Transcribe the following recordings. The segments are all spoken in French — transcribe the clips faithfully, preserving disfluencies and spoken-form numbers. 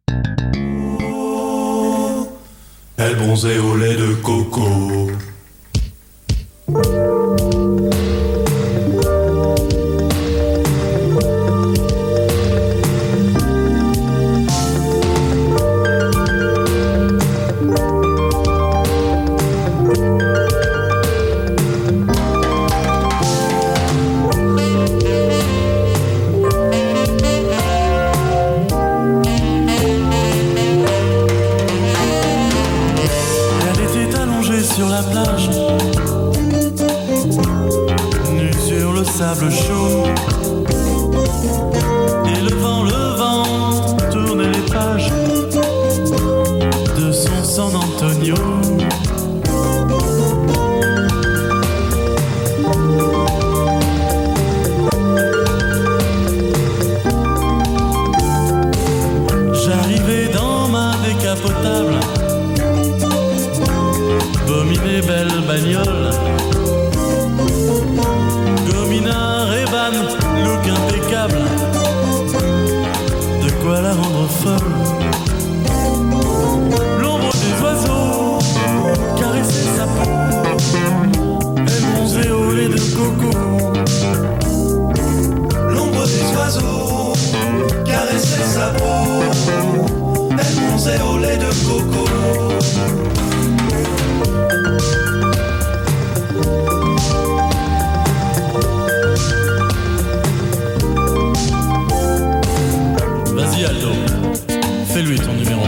Elle bronzait au lait de coco. Sur la plage, nue sur le sable chaud, et le vent, le vent tournait les pages de son San Antonio. J'arrivais dans ma décapotable, Bominé, belle bagnole, Gomina, Reban, look impeccable, de quoi la rendre folle. L'ombre des oiseaux caressait sa peau, elle bronzait au lait de coco. L'ombre des oiseaux caressait sa peau, elle bronzait au lait de coco. Vas-y Aldo, fais-lui ton numéro.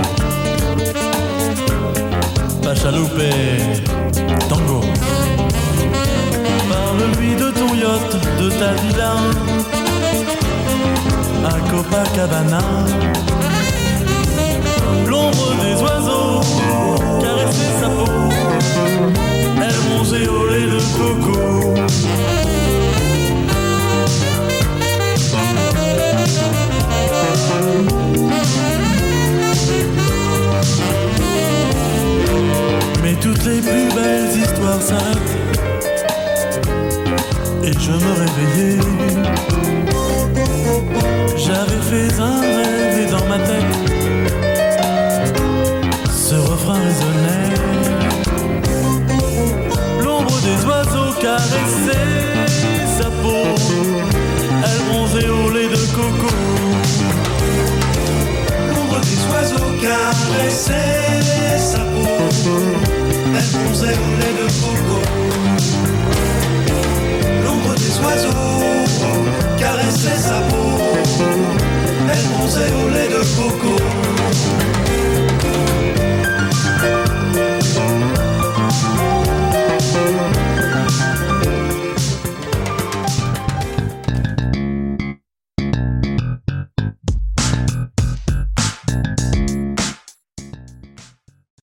Pachaloupe et tango. Parle-lui de ton yacht, de ta villa à Copacabana. L'ombre des oiseaux caressait sa peau, elle bronzait au lait de coco. Mais toutes les plus belles histoires s'arrêtent, et je me réveillais. J'avais fait un rêve et dans ma tête ce refrain résonnait. L'ombre des oiseaux caressait sa peau, elle bronzait au lait de coco. L'ombre des oiseaux caressait